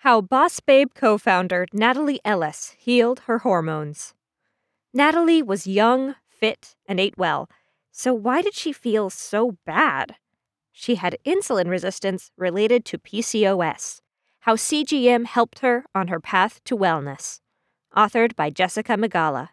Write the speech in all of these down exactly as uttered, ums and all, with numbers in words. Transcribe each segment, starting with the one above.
How Boss Babe co-founder Natalie Ellis healed her hormones. Natalie was young, fit, and ate well. So why did she feel so bad? She had insulin resistance related to P C O S. How C G M helped her on her path to wellness. Authored by Jessica Magala.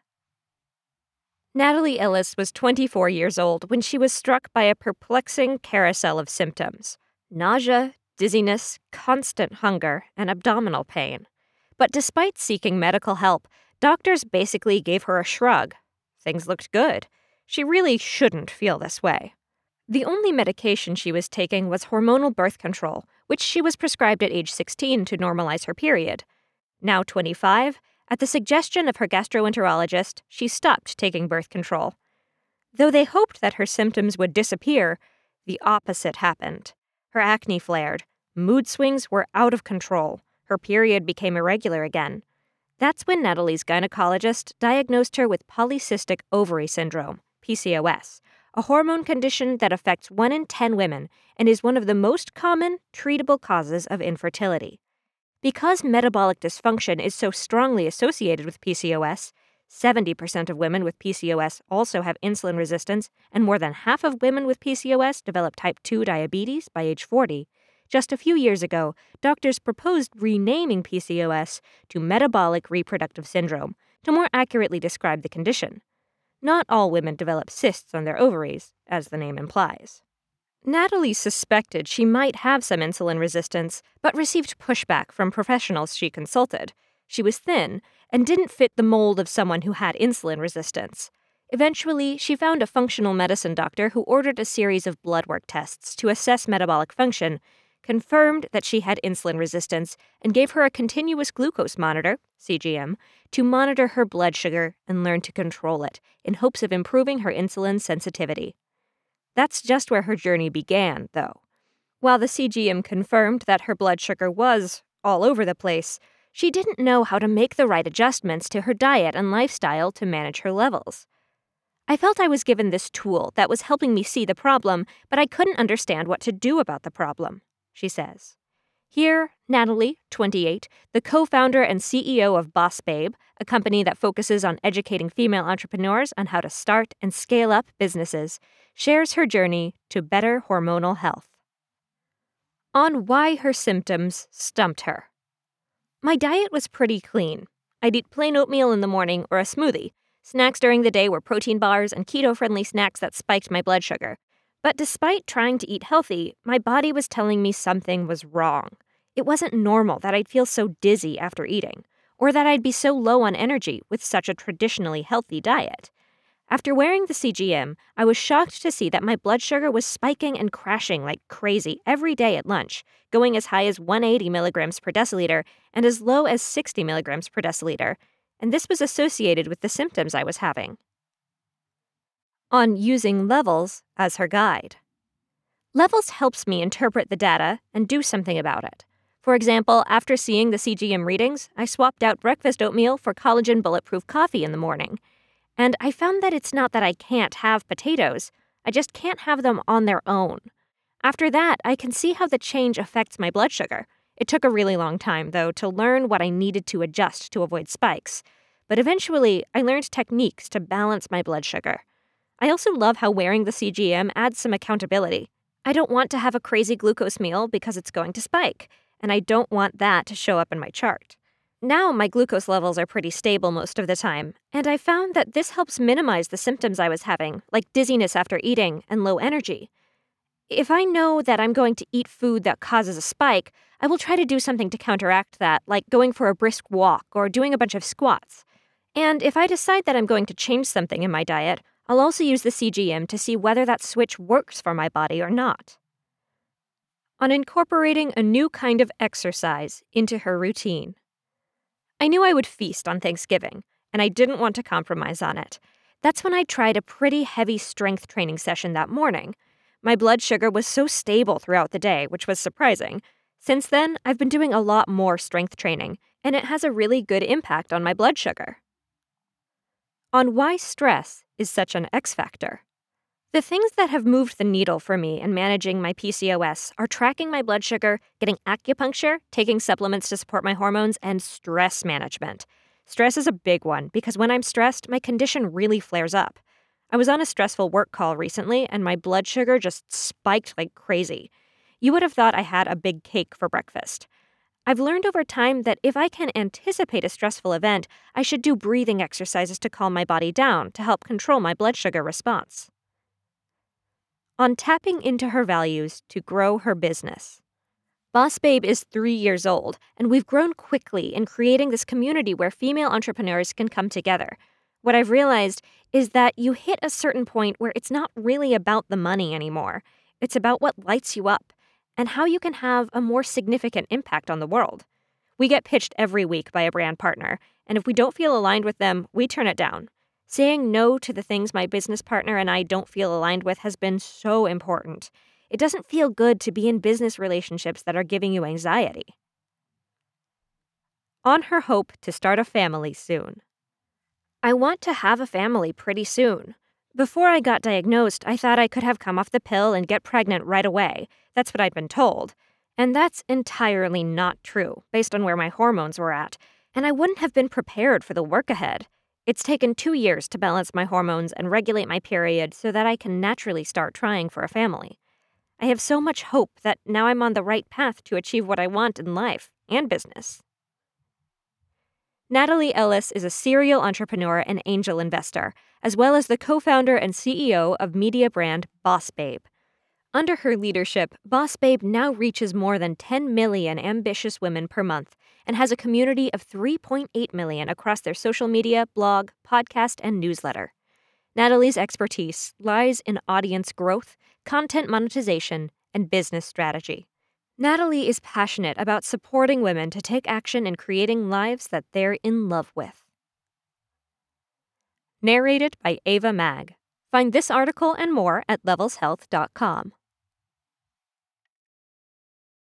Natalie Ellis was twenty-four years old when she was struck by a perplexing carousel of symptoms: nausea, dizziness, constant hunger, and abdominal pain. But despite seeking medical help, doctors basically gave her a shrug. Things looked good. She really shouldn't feel this way. The only medication she was taking was hormonal birth control, which she was prescribed at age sixteen to normalize her period. Now twenty-five, at the suggestion of her gastroenterologist, she stopped taking birth control. Though they hoped that her symptoms would disappear, the opposite happened. Her acne flared, mood swings were out of control, her period became irregular again. That's when Natalie's gynecologist diagnosed her with polycystic ovary syndrome, P C O S, a hormone condition that affects one in ten women and is one of the most common, treatable causes of infertility. Because metabolic dysfunction is so strongly associated with P C O S, seventy percent of women with P C O S also have insulin resistance, and more than half of women with P C O S develop type two diabetes by age forty. Just a few years ago, doctors proposed renaming P C O S to metabolic reproductive syndrome to more accurately describe the condition. Not all women develop cysts on their ovaries, as the name implies. Natalie suspected she might have some insulin resistance, but received pushback from professionals she consulted. She was thin and didn't fit the mold of someone who had insulin resistance. Eventually, she found a functional medicine doctor who ordered a series of blood work tests to assess metabolic function, confirmed that she had insulin resistance, and gave her a continuous glucose monitor, C G M, to monitor her blood sugar and learn to control it, in hopes of improving her insulin sensitivity. That's just where her journey began, though. While the C G M confirmed that her blood sugar was all over the place, she didn't know how to make the right adjustments to her diet and lifestyle to manage her levels. I felt I was given this tool that was helping me see the problem, but I couldn't understand what to do about the problem, she says. Here, Natalie, twenty-eight, the co-founder and C E O of Boss Babe, a company that focuses on educating female entrepreneurs on how to start and scale up businesses, shares her journey to better hormonal health. On why her symptoms stumped her. My diet was pretty clean. I'd eat plain oatmeal in the morning or a smoothie. Snacks during the day were protein bars and keto-friendly snacks that spiked my blood sugar. But despite trying to eat healthy, my body was telling me something was wrong. It wasn't normal that I'd feel so dizzy after eating, or that I'd be so low on energy with such a traditionally healthy diet. After wearing the C G M, I was shocked to see that my blood sugar was spiking and crashing like crazy every day at lunch, going as high as one hundred eighty milligrams per deciliter and as low as sixty milligrams per deciliter, and this was associated with the symptoms I was having. On using Levels as her guide. Levels helps me interpret the data and do something about it. For example, after seeing the C G M readings, I swapped out breakfast oatmeal for collagen bulletproof coffee in the morning. And I found that it's not that I can't have potatoes, I just can't have them on their own. After that, I can see how the change affects my blood sugar. It took a really long time, though, to learn what I needed to adjust to avoid spikes. But eventually, I learned techniques to balance my blood sugar. I also love how wearing the C G M adds some accountability. I don't want to have a crazy glucose meal because it's going to spike, and I don't want that to show up in my chart. Now my glucose levels are pretty stable most of the time, and I found that this helps minimize the symptoms I was having, like dizziness after eating and low energy. If I know that I'm going to eat food that causes a spike, I will try to do something to counteract that, like going for a brisk walk or doing a bunch of squats. And if I decide that I'm going to change something in my diet, I'll also use the C G M to see whether that switch works for my body or not. On incorporating a new kind of exercise into her routine. I knew I would feast on Thanksgiving, and I didn't want to compromise on it. That's when I tried a pretty heavy strength training session that morning. My blood sugar was so stable throughout the day, which was surprising. Since then, I've been doing a lot more strength training, and it has a really good impact on my blood sugar. On why stress is such an X factor. The things that have moved the needle for me in managing my P C O S are tracking my blood sugar, getting acupuncture, taking supplements to support my hormones, and stress management. Stress is a big one because when I'm stressed, my condition really flares up. I was on a stressful work call recently, and my blood sugar just spiked like crazy. You would have thought I had a big cake for breakfast. I've learned over time that if I can anticipate a stressful event, I should do breathing exercises to calm my body down to help control my blood sugar response. On tapping into her values to grow her business. Boss Babe is three years old, and we've grown quickly in creating this community where female entrepreneurs can come together. What I've realized is that you hit a certain point where it's not really about the money anymore. It's about what lights you up and how you can have a more significant impact on the world. We get pitched every week by a brand partner, and if we don't feel aligned with them, we turn it down. Saying no to the things my business partner and I don't feel aligned with has been so important. It doesn't feel good to be in business relationships that are giving you anxiety. On her hope to start a family soon. I want to have a family pretty soon. Before I got diagnosed, I thought I could have come off the pill and get pregnant right away. That's what I'd been told. And that's entirely not true, based on where my hormones were at. And I wouldn't have been prepared for the work ahead. It's taken two years to balance my hormones and regulate my period so that I can naturally start trying for a family. I have so much hope that now I'm on the right path to achieve what I want in life and business. Natalie Ellis is a serial entrepreneur and angel investor, as well as the co-founder and C E O of media brand Boss Babe. Under her leadership, Boss Babe now reaches more than ten million ambitious women per month and has a community of three point eight million across their social media, blog, podcast, and newsletter. Natalie's expertise lies in audience growth, content monetization, and business strategy. Natalie is passionate about supporting women to take action in creating lives that they're in love with. Narrated by Ava Mag. Find this article and more at levels health dot com.